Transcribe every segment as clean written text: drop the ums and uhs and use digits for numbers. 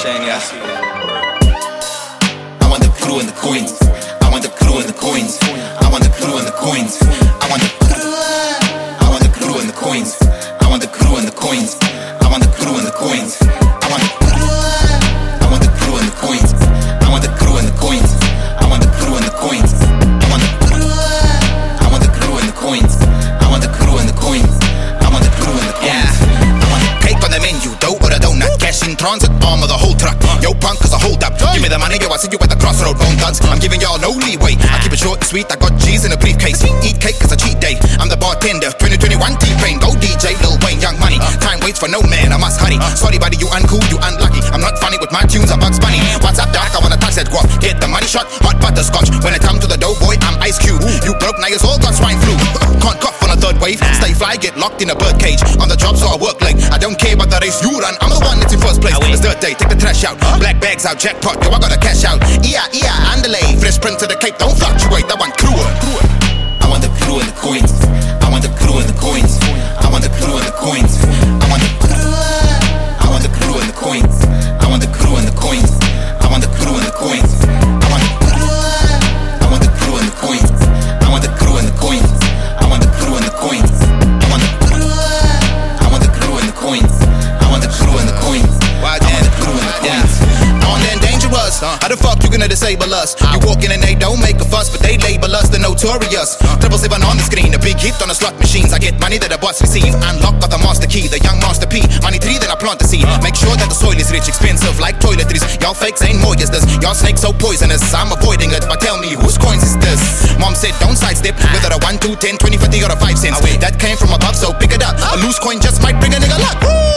Shane, yeah. I want the crew and the coins. I want the crew and the coins. I want the crew and the coins. I want the crew. I want the crew and the coins. I want the crew and the coins. I want the crew and the coins. I want the crew. I want the crew and the coins. I want the crew and the coins. I want the crew and the coins. I want the crew. I want the crew and the coins. I want the crew and the coins. I want the crew and the coins. I want the cake on the menu, dough or a donut, cash in transit, arm of the whole truck. Yo, punk is a hold up. Give me the money, yo, I see you at the crossroad, bone thugs. I'm giving y'all no leeway. I keep it short and sweet, I got G's in a briefcase. Eat cake, it's a cheat day. I'm the bartender, 2021 T-Pain. Go DJ, Lil Wayne, Young Money. Time waits for no man, I must hurry. Sorry buddy, you uncool, you unlucky. I'm not funny with my tunes, I'm Bugs Bunny. What's up, Doc? I wanna touch that guap. Get the money shot, hot butterscotch. When it come to the dough boy, I'm Ice Cube. You broke, now you all got swine flu. Can't cough on a third wave. Stay fly, get locked in a bird cage. On the job, so I work late. I don't care about the race you run, I'm the one that's in first place. It's dirt day, take the trash out. Black bags out, jackpot, yo, I gotta cash out. Underlay, fresh print to the cape, don't fluctuate. I want crew. I want the crew and the coins. I want the crew and the coins. I want the crew and the coins. I want the crew. I want the crew and the coins. I want the crew and the coins. I want the crew and the coins. I want the crew. I want the crew and the coins. I want the crew and the coins. I want the crew and the coins. I want the crew. I want the crew and the coins. I want the crew and the coins. I want the crew and the coins. On and dangerous. How the fuck you gonna disable us? You walk in and they don't make a fuss, but they label us the notorious. 777 on the screen, a big hit on the slot machines. I get money that the boss receive. Unlock got the master key, the young master P. Money 3, then I plant the seed. Make sure that the soil is rich, expensive like toiletries. Y'all fakes ain't mortgages, y'all snakes so poisonous. I'm avoiding it, but tell me whose coins is this? Mom said don't sidestep, whether a 1, 2, 10, 20, 50 or a 5 cents. That came from above, so pick it up. A loose coin just might bring a nigga luck.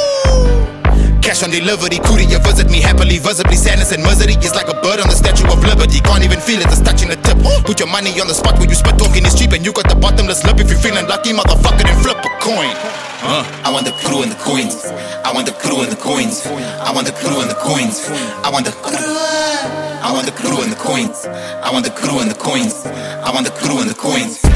Cash on delivery, courier visit me happily. Visibly sadness and misery is like a bird on the Statue of Liberty. Can't even feel it, it's touching the tip. Put your money on the spot where you spit talking is cheap, and you got the bottomless lip. If you're feeling lucky, motherfucker, then flip a coin. I want the crew and the coins. I want the crew and the coins. I want the crew and the coins. I want the crew. I want the crew and the coins. I want the crew and the coins. I want the crew and the coins.